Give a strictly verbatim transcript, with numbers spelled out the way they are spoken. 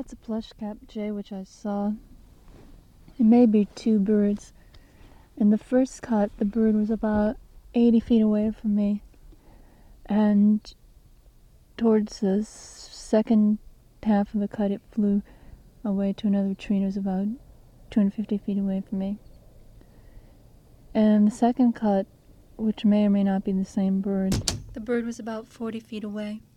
That's a plush-capped jay which I saw. It may be two birds. In the first cut, the bird was about eighty feet away from me, and towards the second half of the cut, it flew away to another tree and it was about two hundred fifty feet away from me. And the second cut, which may or may not be the same bird, the bird was about forty feet away.